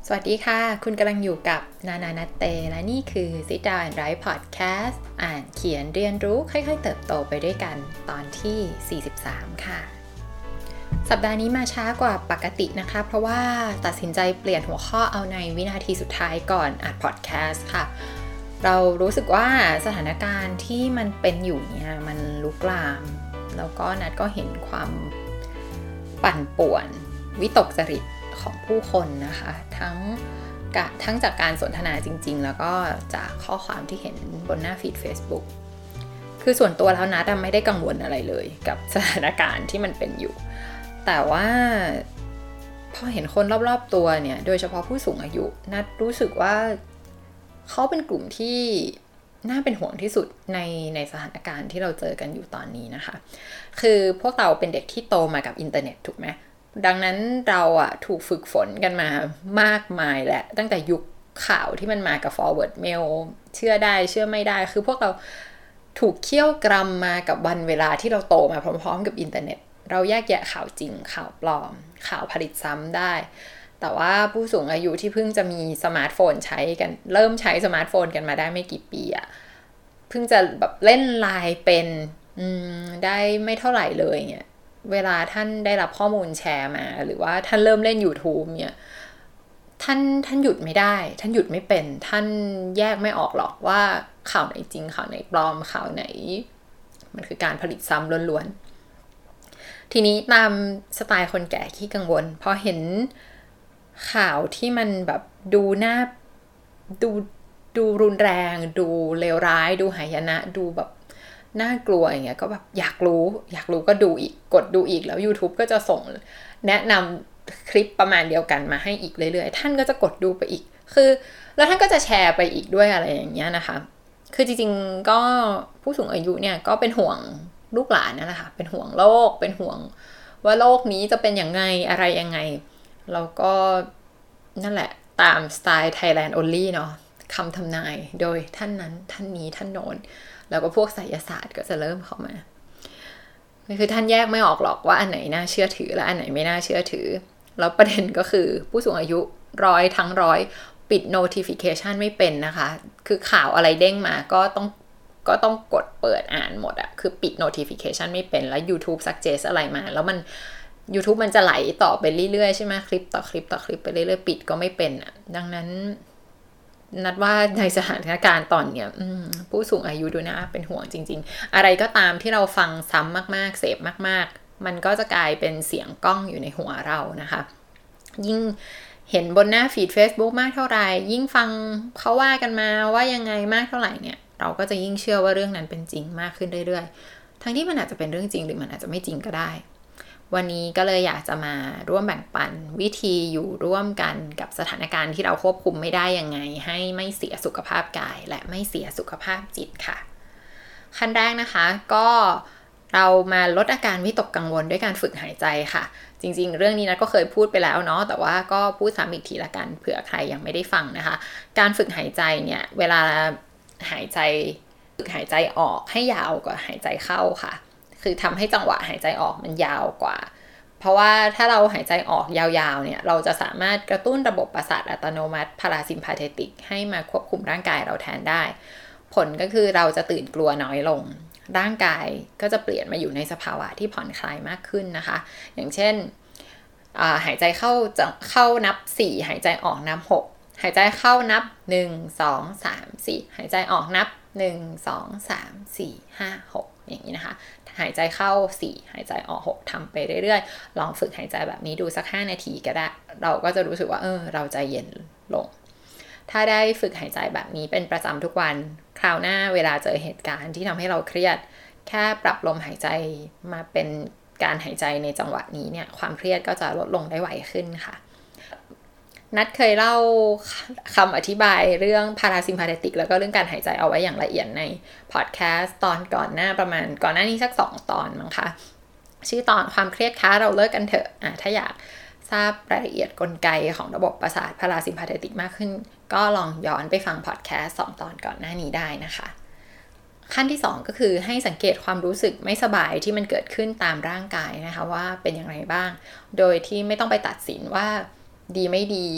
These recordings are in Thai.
สวัสดีค่ะคุณกำลังอยู่กับนานานาเตและนี่คือ Sit Down and Write Podcast อ่านเขียนเรียนรู้ค่อยๆเติบโตไปด้วยกันตอนที่43ค่ะสัปดาห์นี้มาช้ากว่าปกตินะคะเพราะว่าตัดสินใจเปลี่ยนหัวข้อเอาในวินาทีสุดท้ายก่อนอัด podcast ค่ะเรารู้สึกว่าสถานการณ์ที่มันเป็นอยู่เนี่ยมันลุกลามแล้วก็นัดก็เห็นความปั่นป่วนวิตกจริตของผู้คนนะคะทั้งจากการสนทนาจริงๆแล้วก็จากข้อความที่เห็นบนหน้าฟีด Facebook คือส่วนตัวแล้วนัดไม่ได้กังวลอะไรเลยกับสถานการณ์ที่มันเป็นอยู่แต่ว่าพอเห็นคนรอบๆตัวเนี่ยโดยเฉพาะผู้สูงอายุนัดรู้สึกว่าเขาเป็นกลุ่มที่น่าเป็นห่วงที่สุดในสถานการณ์ที่เราเจอกันอยู่ตอนนี้นะคะคือพวกเราเป็นเด็กที่โตมากับอินเทอร์เน็ตถูกไหมดังนั้นเราถูกฝึกฝนกันมามากมายแหละตั้งแต่ยุคข่าวที่มันมากับ forward mail เชื่อได้เชื่อไม่ได้คือพวกเราถูกเคี่ยวกรำมากับวันเวลาที่เราโตมาพร้อมๆกับอินเทอร์เน็ตเราแยกแยะข่าวจริงข่าวปลอมข่าวผลิตซ้ำได้แต่ว่าผู้สูงอายุที่เพิ่งจะมีสมาร์ทโฟนใช้กันเริ่มใช้สมาร์ทโฟนกันมาได้ไม่กี่ปีเพิ่งจะแบบเล่นไลน์เป็นได้ไม่เท่าไหร่เลยเนี่ยเวลาท่านได้รับข้อมูลแชร์มาหรือว่าท่านเริ่มเล่น YouTube เนี่ยท่านหยุดไม่ได้ท่านหยุดไม่เป็นท่านแยกไม่ออกหรอกว่าข่าวไหนจริงข่าวไหนปลอมข่าวไหนมันคือการผลิตซ้ำล้วนๆทีนี้ตามสไตล์คนแก่ขี้กังวลพอเห็นข่าวที่มันแบบดูน่าดูรุนแรงดูเลวร้ายดูหายนะดูแบบน่ากลัวอย่างเงี้ยก็แบบอยากรู้ก็ดูอีกกดดูอีกแล้ว YouTube ก็จะส่งแนะนำคลิปประมาณเดียวกันมาให้อีกเรื่อยๆท่านก็จะกดดูไปอีกคือแล้วท่านก็จะแชร์ไปอีกด้วยอะไรอย่างเงี้ยนะคะคือจริงๆก็ผู้สูงอายุเนี่ยก็เป็นห่วงลูกหลานนั่นแหละค่ะเป็นห่วงโลกเป็นห่วงว่าโลกนี้จะเป็นยังไงอะไรยังไงแล้วก็นั่นแหละตามสไตล์ Thailand Only เนาะคำทำนายโดยท่านนั้นท่านนี้ท่านโน้นแล้วก็พวกไสยศาสตร์ก็จะเริ่มเข้ามาคือท่านแยกไม่ออกหรอกว่าอันไหนน่าเชื่อถือและอันไหนไม่น่าเชื่อถือแล้วประเด็นก็คือผู้สูงอายุร้อยปิด notification ไม่เป็นนะคะคือข่าวอะไรเด้งมาก็ต้องกดเปิดอ่านหมดคือปิด notification ไม่เป็นแล้ว YouTube suggest อะไรมาแล้วมัน YouTube มันจะไหลต่อไปเรื่อยๆใช่ไหมคลิปต่อคลิปไปเรื่อยๆปิดก็ไม่เป็นดังนั้นนัดว่าในสถานการณ์ตอนเนี้ยผู้สูงอายุดูนะเป็นห่วงจริงๆอะไรก็ตามที่เราฟังซ้ำมากๆเสพมากๆมันก็จะกลายเป็นเสียงก้องอยู่ในหัวเรานะคะยิ่งเห็นบนหน้าฟีด Facebook มากเท่าไหร่ยิ่งฟังเขาว่ากันมาว่ายังไงมากเท่าไหร่เนี่ยเราก็จะยิ่งเชื่อว่าเรื่องนั้นเป็นจริงมากขึ้นเรื่อยๆทั้งที่มันอาจจะเป็นเรื่องจริงหรือมันอาจจะไม่จริงก็ได้วันนี้ก็เลยอยากจะมาร่วมแบ่งปันวิธีอยู่ร่วมกันกับสถานการณ์ที่เราควบคุมไม่ได้ยังไงให้ไม่เสียสุขภาพกายและไม่เสียสุขภาพจิตค่ะขั้นแรกนะคะก็เรามาลดอาการวิตกกังวลด้วยการฝึกหายใจค่ะจริงๆเรื่องนี้นะก็เคยพูดไปแล้วเนาะแต่ว่าก็พูดซ้ำอีกทีละกันเผื่อใครยังไม่ได้ฟังนะคะการฝึกหายใจเนี่ยเวลาหายใจฝึกหายใจออกให้ยาวกว่าหายใจเข้าค่ะคือทำให้จังหวะหายใจออกมันยาวกว่าเพราะว่าถ้าเราหายใจออกยาวๆเนี่ยเราจะสามารถกระตุ้นระบบประสาทอัตโนมัติพาราซิมพาเทติกให้มาควบคุมร่างกายเราแทนได้ผลก็คือเราจะตื่นกลัวน้อยลงร่างกายก็จะเปลี่ยนมาอยู่ในสภาวะที่ผ่อนคลายมากขึ้นนะคะอย่างเช่นหายใจเข้านับ4หายใจออกนับ6หายใจเข้านับ1 2 3 4หายใจออกนับ1 2 3 4 5 6อย่างนี้นะคะหายใจเข้า4หายใจออก6ทำไปเรื่อยๆลองฝึกหายใจแบบนี้ดูสัก5นาทีก็ได้เราก็จะรู้สึกว่าเราใจเย็นลงถ้าได้ฝึกหายใจแบบนี้เป็นประจำทุกวันคราวหน้าเวลาเจอเหตุการณ์ที่ทำให้เราเครียดแค่ปรับลมหายใจมาเป็นการหายใจในจังหวะนี้เนี่ยความเครียดก็จะลดลงได้ไวขึ้นค่ะนัดเคยเล่าคำอธิบายเรื่องพาราซิมพาเทติกแล้วก็เรื่องการหายใจเอาไว้อย่างละเอียดในพอดแคสต์ตอนก่อนหน้านี้สัก2ตอนมั้งคะชื่อตอนความเครียดค้าเราเลิกกันเถอะถ้าอยากทราบรายละเอียดกลไกของระบบประสาทพาราซิมพาเทติกมากขึ้นก็ลองย้อนไปฟังพอดแคสต์2ตอนก่อนหน้านี้ได้นะคะขั้นที่2ก็คือให้สังเกตความรู้สึกไม่สบายที่มันเกิดขึ้นตามร่างกายนะคะว่าเป็นอย่างไรบ้างโดยที่ไม่ต้องไปตัดสินว่าดีไม่ดี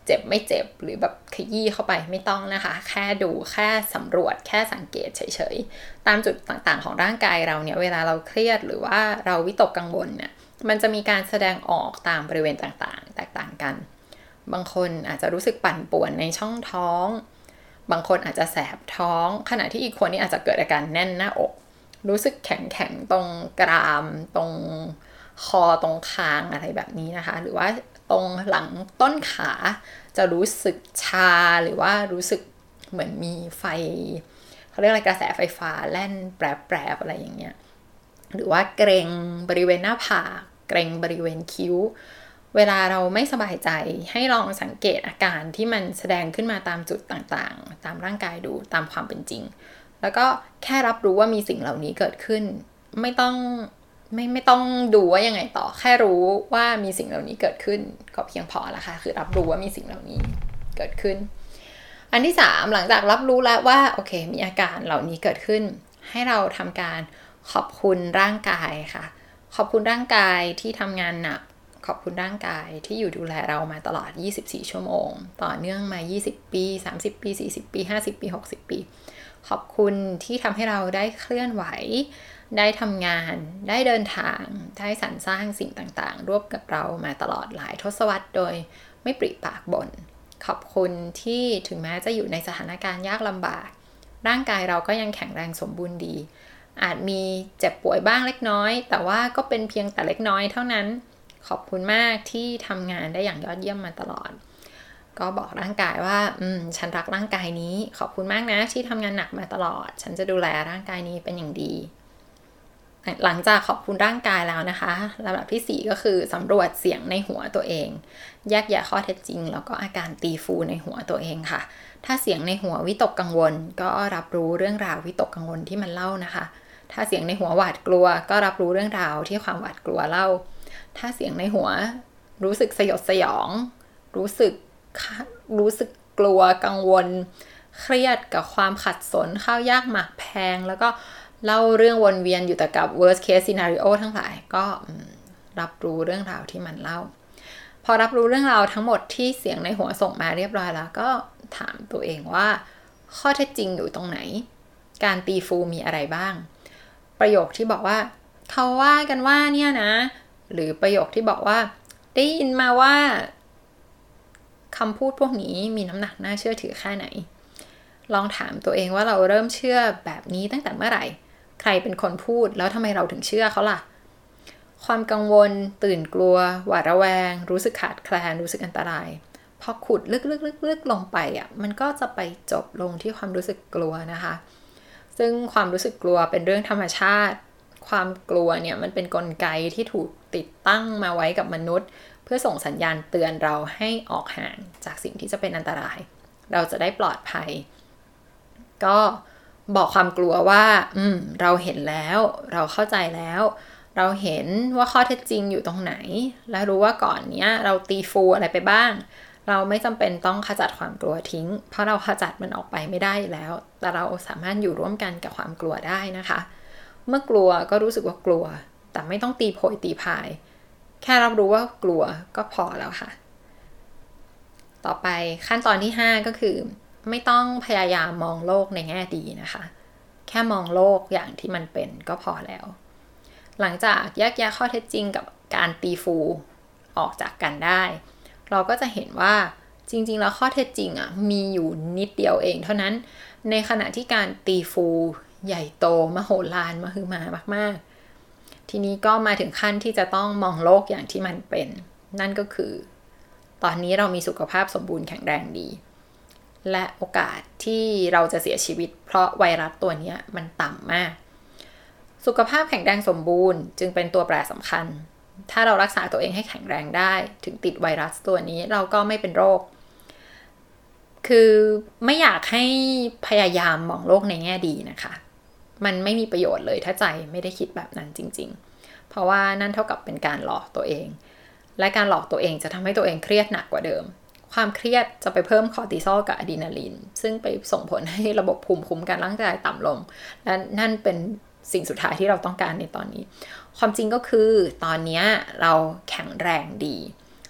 เจ็บไม่เจ็บหรือแบบขยี้เข้าไปไม่ต้องนะคะแค่ดูแค่สำรวจแค่สังเกตเฉยๆตามจุดต่างๆของร่างกายเราเนี่ยเวลาเราเครียดหรือว่าเราวิตกกังวลเนี่ยมันจะมีการแสดงออกตามบริเวณต่างๆแตกต่างกันบางคนอาจจะรู้สึกปั่นป่วนในช่องท้องบางคนอาจจะแสบท้องขณะที่อีกคนนี่อาจจะเกิดอาการแน่นหน้าอกรู้สึกแข็งๆตรงกรามตรงคอตรงคางอะไรแบบนี้นะคะหรือว่าตรงหลังต้นขาจะรู้สึกชาหรือว่ารู้สึกเหมือนมีไฟเขาเรียกอะไรกระแสไฟฟ้าแล่นแปรๆอะไรอย่างเงี้ยหรือว่าเกร็งบริเวณหน้าผากเกร็งบริเวณคิ้วเวลาเราไม่สบายใจให้ลองสังเกตอาการที่มันแสดงขึ้นมาตามจุดต่างๆตามร่างกายดูตามความเป็นจริงแล้วก็แค่รับรู้ว่ามีสิ่งเหล่านี้เกิดขึ้นไม่ต้องดูว่ายังไงต่อแค่รู้ว่ามีสิ่งเหล่านี้เกิดขึ้นก็เพียงพอละค่ะคือรับรู้ว่ามีสิ่งเหล่านี้เกิดขึ้นอันที่3หลังจากรับรู้แล้วว่าโอเคมีอาการเหล่านี้เกิดขึ้นให้เราทำการขอบคุณร่างกายค่ะขอบคุณร่างกายที่ทำงานหนักขอบคุณร่างกายที่อยู่ดูแลเรามาตลอด24ชั่วโมงต่อเนื่องมา20ปี30ปี40ปี50ปี60ปีขอบคุณที่ทำให้เราได้เคลื่อนไหวได้ทำงานได้เดินทางได้สรรสร้างสิ่งต่างๆร่วมกับเรามาตลอดหลายทศวรรษโดยไม่ปริปากบ่นขอบคุณที่ถึงแม้จะอยู่ในสถานการณ์ยากลำบากร่างกายเราก็ยังแข็งแรงสมบูรณ์ดีอาจมีเจ็บป่วยบ้างเล็กน้อยแต่ว่าก็เป็นเพียงแต่เล็กน้อยเท่านั้นขอบคุณมากที่ทำงานได้อย่างยอดเยี่ยมมาตลอดก็บอกร่างกายว่าฉันรักร่างกายนี้ขอบคุณมากนะที่ทำงานหนักมาตลอดฉันจะดูแลร่างกายนี้เป็นอย่างดีหลังจากขอบคุณร่างกายแล้วนะคะลำดับที่4ก็คือสำรวจเสียงในหัวตัวเองแยกแยะข้อเท็จจริงแล้วก็อาการตีฟูในหัวตัวเองค่ะถ้าเสียงในหัววิตกกังวลก็รับรู้เรื่องราววิตกกังวลที่มันเล่านะคะถ้าเสียงในหัวหวาดกลัวก็รับรู้เรื่องราวที่ความหวาดกลัวเล่าถ้าเสียงในหัวรู้สึกสยดสยองรู้สึกกลัวกังวลเครียดกับความขัดสนข้าวยากหมากแพงแล้วก็เล่าเรื่องวนเวียนอยู่แต่กับ worst case scenario ทั้งหลายก็รับรู้เรื่องราวที่มันเล่าพอรับรู้เรื่องราวทั้งหมดที่เสียงในหัวส่งมาเรียบร้อยแล้วก็ถามตัวเองว่าข้อเท็จจริงอยู่ตรงไหนการตีฟูมีอะไรบ้างประโยคที่บอกว่าเขาว่ากันว่าเนี่ยนะหรือประโยคที่บอกว่าได้ยินมาว่าคำพูดพวกนี้มีน้ำหนักน่าเชื่อถือแค่ไหนลองถามตัวเองว่าเราเริ่มเชื่อแบบนี้ตั้งแต่เมื่อไหร่ใครเป็นคนพูดแล้วทำไมเราถึงเชื่อเขาล่ะความกังวลตื่นกลัวหวาดระแวงรู้สึกขาดแคลนรู้สึกอันตรายพอขุดลึกลงไปมันก็จะไปจบลงที่ความรู้สึกกลัวนะคะซึ่งความรู้สึกกลัวเป็นเรื่องธรรมชาติความกลัวเนี่ยมันเป็นกลไกที่ถูกติดตั้งมาไว้กับมนุษย์เพื่อส่งสัญญาณเตือนเราให้ออกห่างจากสิ่งที่จะเป็นอันตรายเราจะได้ปลอดภัยก็บอกความกลัวว่าเราเห็นแล้วเราเข้าใจแล้วเราเห็นว่าข้อเท็จจริงอยู่ตรงไหนและรู้ว่าก่อนเนี้ยเราตีฟูอะไรไปบ้างเราไม่จำเป็นต้องขจัดความกลัวทิ้งเพราะเราขจัดมันออกไปไม่ได้แล้วแต่เราสามารถอยู่ร่วมกันกับความกลัวได้นะคะเมื่อกลัวก็รู้สึกว่ากลัวแต่ไม่ต้องตีโพยตีพายแค่รับรู้ว่ากลัวก็พอแล้วค่ะต่อไปขั้นตอนที่5ก็คือไม่ต้องพยายามมองโลกในแง่ดีนะคะแค่มองโลกอย่างที่มันเป็นก็พอแล้วหลังจากแยกแยะข้อเท็จจริงกับการตีฟูออกจากกันได้เราก็จะเห็นว่าจริงๆแล้วข้อเท็จจริงมีอยู่นิดเดียวเองเท่านั้นในขณะที่การตีฟูใหญ่โตมโหฬารมหึมามากๆทีนี้ก็มาถึงขั้นที่จะต้องมองโลกอย่างที่มันเป็นนั่นก็คือตอนนี้เรามีสุขภาพสมบูรณ์แข็งแรงดีและโอกาสที่เราจะเสียชีวิตเพราะไวรัสตัวนี้มันต่ำมากสุขภาพแข็งแรงสมบูรณ์จึงเป็นตัวแปรสำคัญถ้าเรารักษาตัวเองให้แข็งแรงได้ถึงติดไวรัสตัวนี้เราก็ไม่เป็นโรคคือไม่อยากให้พยายามมองโลกในแง่ดีนะคะมันไม่มีประโยชน์เลยถ้าใจไม่ได้คิดแบบนั้นจริงๆเพราะว่านั่นเท่ากับเป็นการหลอกตัวเองและการหลอกตัวเองจะทำให้ตัวเองเครียดหนักกว่าเดิมความเครียดจะไปเพิ่มคอร์ติซอลกับอะดรีนาลีนซึ่งไปส่งผลให้ระบบภูมิคุ้มกันร่างกายต่ำลงและนั่นเป็นสิ่งสุดท้ายที่เราต้องการในตอนนี้ความจริงก็คือตอนนี้เราแข็งแรงดี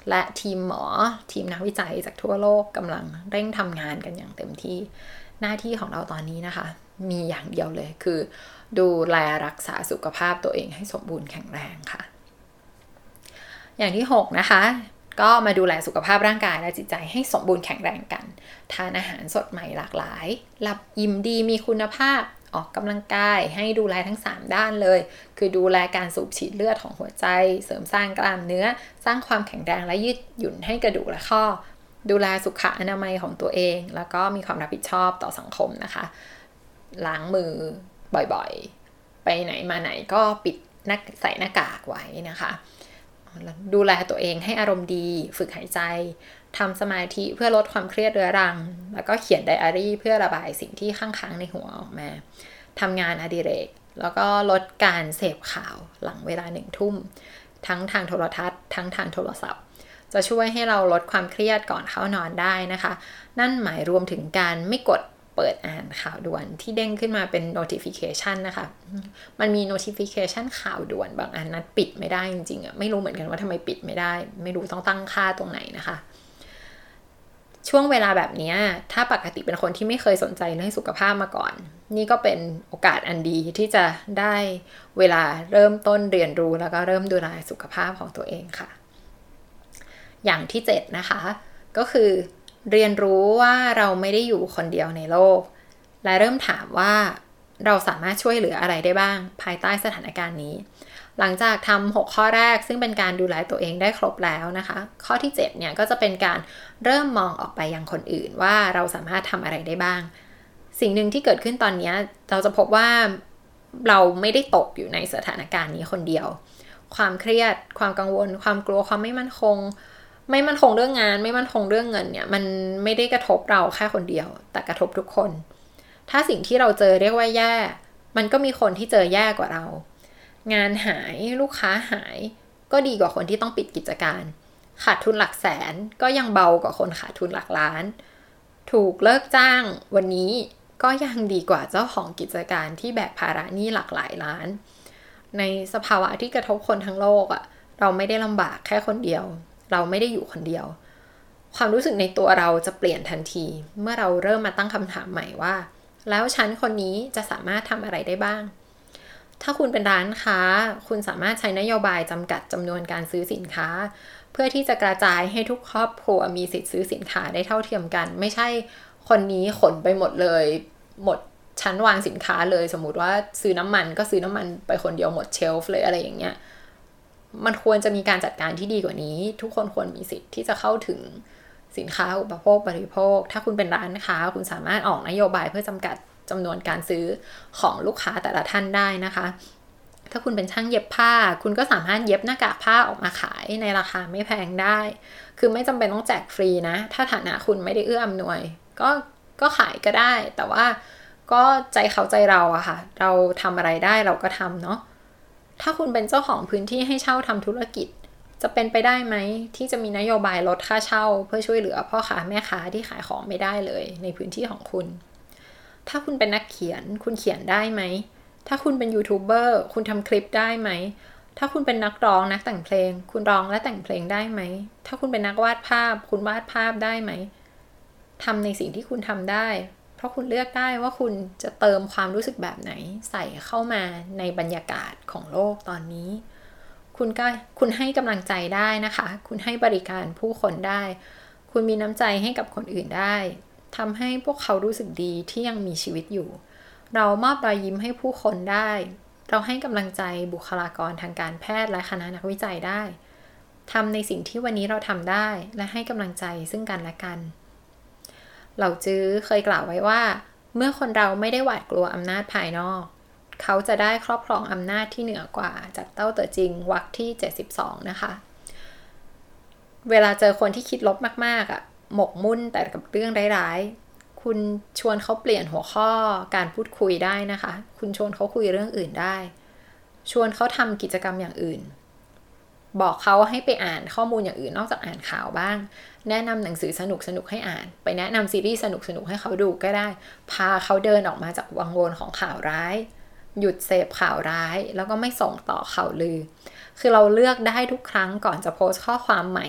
และทีมหมอทีมนักวิจัยจากทั่วโลกกำลังเร่งทำงานกันอย่างเต็มที่หน้าที่ของเราตอนนี้นะคะมีอย่างเดียวเลยคือดูแลรักษาสุขภาพตัวเองให้สมบูรณ์แข็งแรงค่ะอย่างที่6นะคะก็มาดูแลสุขภาพร่างกายและจิตใจให้สมบูรณ์แข็งแรงกันทานอาหารสดใหม่หลากหลายหลับอิ่มดีมีคุณภาพออกกำลังกายให้ดูแลทั้ง3ด้านเลยคือดูแลการสูบฉีดเลือดของหัวใจเสริมสร้างกล้ามเนื้อสร้างความแข็งแรงและยืดหยุ่นให้กระดูกและข้อดูแลสุขอนามัยของตัวเองแล้วก็มีความรับผิดชอบต่อสังคมนะคะล้างมือบ่อยๆไปไหนมาไหนก็ใส่หน้ากากไว้นะคะดูแลตัวเองให้อารมณ์ดีฝึกหายใจทำสมาธิเพื่อลดความเครียดเรื้อรังแล้วก็เขียนไดอารี่เพื่อระบายสิ่งที่ค้างๆในหัวออกมาทำงานอดิเรกแล้วก็ลดการเสพข่าวหลังเวลา1 ทุ่มทั้งทางโทรทัศน์ทั้งทางโทรศัพท์จะช่วยให้เราลดความเครียดก่อนเข้านอนได้นะคะนั่นหมายรวมถึงการไม่กดเปิดอ่านข่าวด่วนที่เด้งขึ้นมาเป็น notification นะคะมันมี notification ข่าวด่วนบางอันนัดปิดไม่ได้จริงๆไม่รู้เหมือนกันว่าทำไมปิดไม่ได้ไม่รู้ต้องตั้งค่าตรงไหนนะคะช่วงเวลาแบบนี้ถ้าปกติเป็นคนที่ไม่เคยสนใจเรื่องสุขภาพมาก่อนนี่ก็เป็นโอกาสอันดีที่จะได้เวลาเริ่มต้นเรียนรู้แล้วก็เริ่มดูแลสุขภาพของตัวเองค่ะอย่างที่7นะคะก็คือเรียนรู้ว่าเราไม่ได้อยู่คนเดียวในโลกและเริ่มถามว่าเราสามารถช่วยเหลืออะไรได้บ้างภายใต้สถานการณ์นี้หลังจากทำ6ข้อแรกซึ่งเป็นการดูแลตัวเองได้ครบแล้วนะคะข้อที่7เนี่ยก็จะเป็นการเริ่มมองออกไปยังคนอื่นว่าเราสามารถทำอะไรได้บ้างสิ่งหนึ่งที่เกิดขึ้นตอนนี้เราจะพบว่าเราไม่ได้ตกอยู่ในสถานการณ์นี้คนเดียวความเครียดความกังวลความกลัวความไม่มั่นคงเรื่องงานไม่มั่นคงเรื่องเงินเนี่ยมันไม่ได้กระทบเราแค่คนเดียวแต่กระทบทุกคนถ้าสิ่งที่เราเจอเรียกว่าแย่มันก็มีคนที่เจอแย่กว่าเรางานหายลูกค้าหายก็ดีกว่าคนที่ต้องปิดกิจการขาดทุนหลักแสนก็ยังเบากว่าคนขาดทุนหลักล้านถูกเลิกจ้างวันนี้ก็ยังดีกว่าเจ้าของกิจการที่แบกภาระหนี้หลักหลายล้านในสภาวะที่กระทบคนทั้งโลกเราไม่ได้ลำบากแค่คนเดียวเราไม่ได้อยู่คนเดียวความรู้สึกในตัวเราจะเปลี่ยนทันทีเมื่อเราเริ่มมาตั้งคำถามใหม่ว่าแล้วฉันคนนี้จะสามารถทำอะไรได้บ้างถ้าคุณเป็นร้านค้าคุณสามารถใช้นโยบายจำกัดจำนวนการซื้อสินค้าเพื่อที่จะกระจายให้ทุกครอบครัวมีสิทธิ์ซื้อสินค้าได้เท่าเทียมกันไม่ใช่คนนี้ขนไปหมดเลยหมดชั้นวางสินค้าเลยสมมุติว่าซื้อน้ำมันก็ซื้อน้ำมันไปคนเดียวหมดเชลฟ์เลยอะไรอย่างเงี้ยมันควรจะมีการจัดการที่ดีกว่านี้ทุกคนควรมีสิทธิ์ที่จะเข้าถึงสินค้าอุปโภคบริโภคถ้าคุณเป็นร้านค้าคุณสามารถออกนโยบายเพื่อจำกัดจำนวนการซื้อของลูกค้าแต่ละท่านได้นะคะถ้าคุณเป็นช่างเย็บผ้าคุณก็สามารถเย็บหน้ากากผ้าออกมาขายในราคาไม่แพงได้คือไม่จำเป็นต้องแจกฟรีนะถ้าฐานะคุณไม่ได้เอื้ออำนวยก็ขายก็ได้แต่ว่าก็ใจเขาใจเราอะค่ะเราทำอะไรได้เราก็ทำเนาะถ้าคุณเป็นเจ้าของพื้นที่ให้เช่าทำธุรกิจจะเป็นไปได้ไหมที่จะมีนโยบายลดค่าเช่าเพื่อช่วยเหลือพ่อค้าแม่ค้าที่ขายของไม่ได้เลยในพื้นที่ของคุณถ้าคุณเป็นนักเขียนคุณเขียนได้ไหมถ้าคุณเป็นยูทูบเบอร์คุณทำคลิปได้ไหมถ้าคุณเป็นนักร้องนักแต่งเพลงคุณร้องและแต่งเพลงได้ไหมถ้าคุณเป็นนักวาดภาพคุณวาดภาพได้ไหมทำในสิ่งที่คุณทำได้เพราะคุณเลือกได้ว่าคุณจะเติมความรู้สึกแบบไหนใส่เข้ามาในบรรยากาศของโลกตอนนี้คุณให้กำลังใจได้นะคะคุณให้บริการผู้คนได้คุณมีน้ำใจให้กับคนอื่นได้ทำให้พวกเขารู้สึกดีที่ยังมีชีวิตอยู่เรามอบรอยยิ้มให้ผู้คนได้เราให้กำลังใจบุคลากรทางการแพทย์และคณะนักวิจัยได้ทำในสิ่งที่วันนี้เราทำได้และให้กำลังใจซึ่งกันและกันเหล่าจื้อเคยกล่าวไว้ว่าเมื่อคนเราไม่ได้หวาดกลัวอำนาจภายนอกเขาจะได้ครอบครองอำนาจที่เหนือกว่าจากเต้าเต๋อจริงวรรคที่72นะคะเวลาเจอคนที่คิดลบมากๆหมกมุ่นแต่กับเรื่องร้ายๆคุณชวนเขาเปลี่ยนหัวข้อการพูดคุยได้นะคะคุณชวนเขาคุยเรื่องอื่นได้ชวนเขาทำกิจกรรมอย่างอื่นบอกเขาให้ไปอ่านข้อมูลอย่างอื่นนอกจากอ่านข่าวบ้างแนะนำหนังสือสนุกๆให้อ่านไปแนะนำซีรีส์สนุกๆให้เขาดูก็ได้พาเขาเดินออกมาจากวังวนของข่าวร้ายหยุดเสพข่าวร้ายแล้วก็ไม่ส่งต่อข่าวลือคือเราเลือกได้ทุกครั้งก่อนจะโพสต์ข้อความใหม่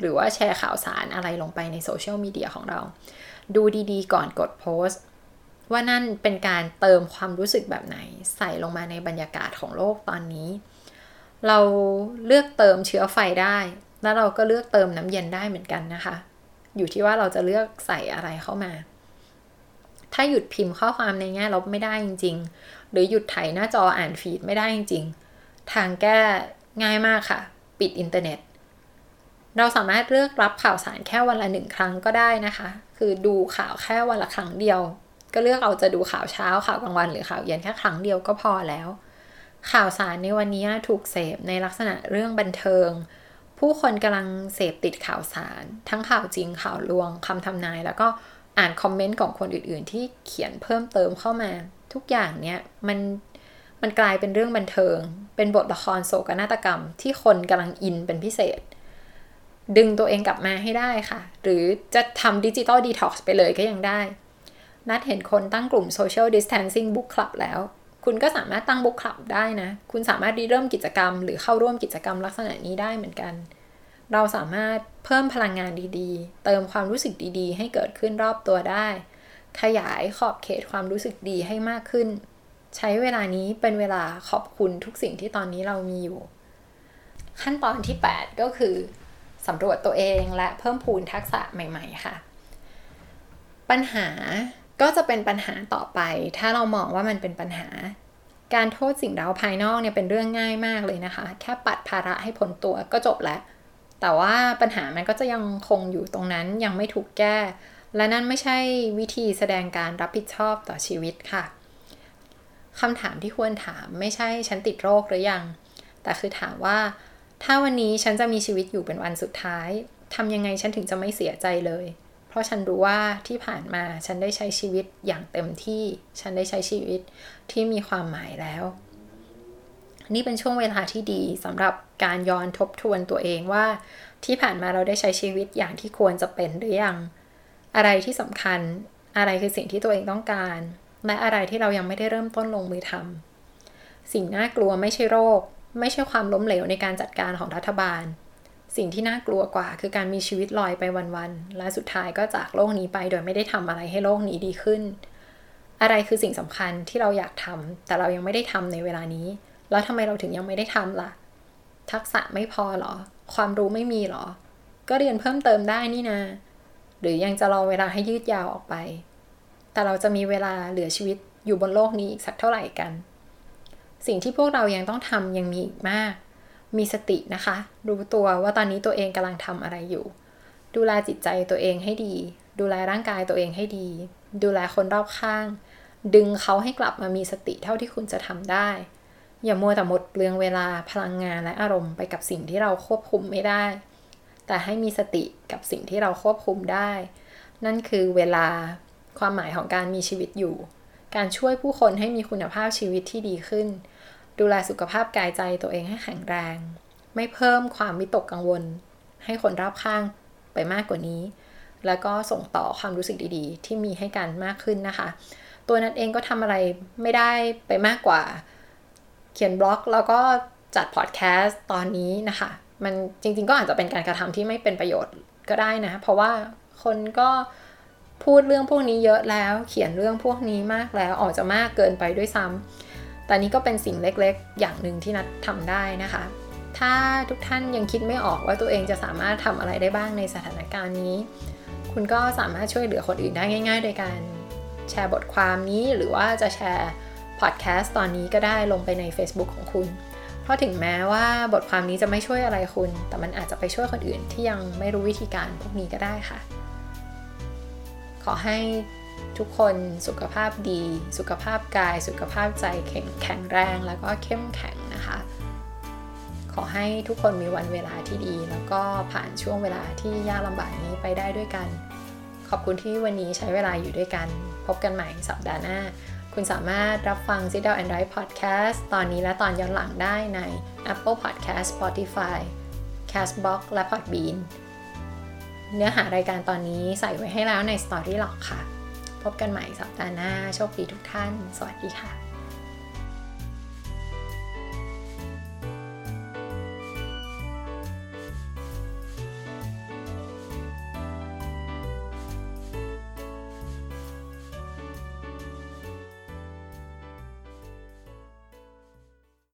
หรือว่าแชร์ข่าวสารอะไรลงไปในโซเชียลมีเดียของเราดูดีๆก่อนกดโพสต์ว่านั่นเป็นการเติมความรู้สึกแบบไหนใส่ลงมาในบรรยากาศของโลกตอนนี้เราเลือกเติมเชื้อไฟได้แล้วเราก็เลือกเติมน้ำเย็นได้เหมือนกันนะคะอยู่ที่ว่าเราจะเลือกใส่อะไรเข้ามาถ้าหยุดพิมพ์ข้อความในแง่ลบไม่ได้จริงๆหรือหยุดไถหน้าจออ่านฟีดไม่ได้จริงๆทางแก้ง่ายมากค่ะปิดอินเทอร์เน็ตเราสามารถเลือกรับข่าวสารแค่วันละ1 ครั้งก็ได้นะคะคือดูข่าวแค่วันละครั้งเดียวก็เลือกเอาจะดูข่าวเช้าข่าวกลางวันหรือข่าวเย็นแค่ครั้งเดียวก็พอแล้วข่าวสารในวันนี้ถูกเสพในลักษณะเรื่องบันเทิงผู้คนกำลังเสพติดข่าวสารทั้งข่าวจริงข่าวลวงคำทำนายแล้วก็อ่านคอมเมนต์ของคนอื่นๆที่เขียนเพิ่มเติมเข้ามาทุกอย่างเนี่ยมันกลายเป็นเรื่องบันเทิงเป็นบทละครโศกนาฏกรรมที่คนกำลังอินเป็นพิเศษดึงตัวเองกลับมาให้ได้ค่ะหรือจะทำดิจิตอลดีท็อกซ์ไปเลยก็ยังได้นัดเห็นคนตั้งกลุ่ม Social Distancing Book Club แล้วคุณก็สามารถตั้ง Book Club ได้นะคุณสามารถเริ่มกิจกรรมหรือเข้าร่วมกิจกรรมลักษณะนี้ได้เหมือนกันเราสามารถเพิ่มพลังงานดีๆเติมความรู้สึกดีๆให้เกิดขึ้นรอบตัวได้ขยายขอบเขตความรู้สึกดีให้มากขึ้นใช้เวลานี้เป็นเวลาขอบคุณทุกสิ่งที่ตอนนี้เรามีอยู่ขั้นตอนที่8ก็คือสำรวจตัวเองและเพิ่มพูนทักษะใหม่ๆค่ะปัญหาก็จะเป็นปัญหาต่อไปถ้าเรามองว่ามันเป็นปัญหาการโทษสิ่งเร้าภายนอกเนี่ยเป็นเรื่องง่ายมากเลยนะคะแค่ปัดภาระให้พ้นตัวก็จบแล้วแต่ว่าปัญหามันก็จะยังคงอยู่ตรงนั้นยังไม่ถูกแก้และนั่นไม่ใช่วิธีแสดงการรับผิดชอบต่อชีวิตค่ะคำถามที่ควรถามไม่ใช่ฉันติดโรคหรือยังแต่คือถามว่าถ้าวันนี้ฉันจะมีชีวิตอยู่เป็นวันสุดท้ายทำยังไงฉันถึงจะไม่เสียใจเลยเพราะฉันรู้ว่าที่ผ่านมาฉันได้ใช้ชีวิตอย่างเต็มที่ฉันได้ใช้ชีวิตที่มีความหมายแล้วนี่เป็นช่วงเวลาที่ดีสำหรับการย้อนทบทวนตัวเองว่าที่ผ่านมาเราได้ใช้ชีวิตอย่างที่ควรจะเป็นหรือยังอะไรที่สำคัญอะไรคือสิ่งที่ตัวเองต้องการและอะไรที่เรายังไม่ได้เริ่มต้นลงมือทำสิ่งน่ากลัวไม่ใช่โรคไม่ใช่ความล้มเหลวในการจัดการของรัฐบาลสิ่งที่น่ากลัวกว่าคือการมีชีวิตลอยไปวันๆและสุดท้ายก็จากโลกนี้ไปโดยไม่ได้ทำอะไรให้โลกนี้ดีขึ้นอะไรคือสิ่งสำคัญที่เราอยากทำแต่เรายังไม่ได้ทำในเวลานี้แล้วทำไมเราถึงยังไม่ได้ทำล่ะทักษะไม่พอหรอความรู้ไม่มีหรอก็เรียนเพิ่มเติมได้นี่นะหรือยังจะรอเวลาให้ยืดยาวออกไปแต่เราจะมีเวลาเหลือชีวิตอยู่บนโลกนี้อีกสักเท่าไหร่กันสิ่งที่พวกเรายังต้องทำยังมีอีกมากมีสตินะคะรู้ตัวว่าตอนนี้ตัวเองกำลังทำอะไรอยู่ดูแลจิตใจตัวเองให้ดีดูแลร่างกายตัวเองให้ดีดูแลคนรอบข้างดึงเขาให้กลับมามีสติเท่าที่คุณจะทำได้อย่ามัวแต่หมดเปลืองเวลาพลังงานและอารมณ์ไปกับสิ่งที่เราควบคุมไม่ได้แต่ให้มีสติกับสิ่งที่เราควบคุมได้นั่นคือเวลาความหมายของการมีชีวิตอยู่การช่วยผู้คนให้มีคุณภาพชีวิตที่ดีขึ้นดูแลสุขภาพกายใจตัวเองให้แข็งแรงไม่เพิ่มความวิตกกังวลให้คนรอบข้างไปมากกว่านี้แล้วก็ส่งต่อความรู้สึกดีๆที่มีให้กันมากขึ้นนะคะตัวนัทเองก็ทำอะไรไม่ได้ไปมากกว่าเขียนบล็อกแล้วก็จัดพอดแคสต์ตอนนี้นะคะมันจริงๆก็อาจจะเป็นการกระทำที่ไม่เป็นประโยชน์ก็ได้นะเพราะว่าคนก็พูดเรื่องพวกนี้เยอะแล้วเขียนเรื่องพวกนี้มากแล้วออกจะมากเกินไปด้วยซ้ำแต่นี้ก็เป็นสิ่งเล็กๆอย่างหนึ่งที่นัททำได้นะคะถ้าทุกท่านยังคิดไม่ออกว่าตัวเองจะสามารถทำอะไรได้บ้างในสถานการณ์นี้คุณก็สามารถช่วยเหลือคนอื่นได้ง่ายๆโดยการแชร์บทความนี้หรือว่าจะแชร์พอดแคสต์ตอนนี้ก็ได้ลงไปใน Facebook ของคุณเพราะถึงแม้ว่าบทความนี้จะไม่ช่วยอะไรคุณแต่มันอาจจะไปช่วยคนอื่นที่ยังไม่รู้วิธีการพวกนี้ก็ได้ค่ะขอให้ทุกคนสุขภาพดีสุขภาพกายสุขภาพใจแข็งแรงแล้วก็เข้มแข็งนะคะขอให้ทุกคนมีวันเวลาที่ดีแล้วก็ผ่านช่วงเวลาที่ยากลำบากนี้ไปได้ด้วยกันขอบคุณที่วันนี้ใช้เวลาอยู่ด้วยกันพบกันใหม่สัปดาห์หน้าคุณสามารถรับฟัง Sit Down and Write Podcast ตอนนี้และตอนย้อนหลังได้ใน Apple Podcast Spotify Castbox และ Podbean เนื้อหารายการตอนนี้ใส่ไว้ให้แล้วใน Story Log ค่ะพบกันใหม่สัปดาห์หน้าโชคดีทุกท่านสวัสดีค่ะ